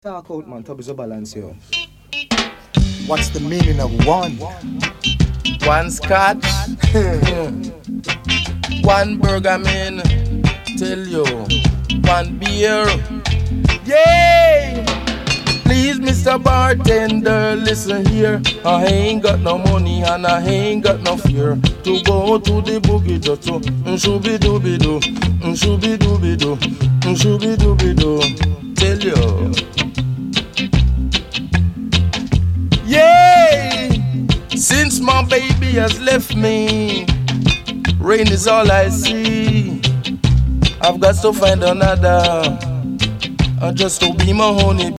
Talk out, man. Tubby's a balance here. What's the meaning of one? One scotch, one burger man, tell you, one beer. Yay! Please, Mr. Bartender, listen here. I ain't got no money and I ain't got no fear to go to the boogie just to shooby dooby doo, shooby dooby doo, shooby dooby doo. Tell you. Yay! Since my baby has left me, rain is all I see. I've got to find another, just to be my honey.